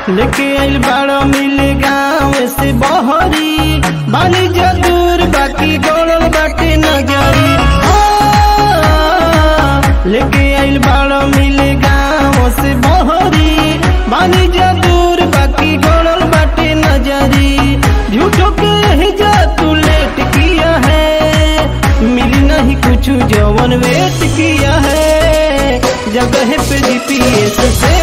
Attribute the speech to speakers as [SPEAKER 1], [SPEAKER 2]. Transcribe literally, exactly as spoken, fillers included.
[SPEAKER 1] लेके आइल बाड़ा मिले गाँव से बहरी बाली जदूर बाकी गोड़ल बाटे नजरी। लेके आइल बाड़ा मिले गाँव से बहरी बाली जदूर बाकी गोड़ल बाटे नजरी। झूठो के ही जा तू लेट किया है, मिली नहीं कुछ जवन वेट किया है। जगह पे जीपीएस से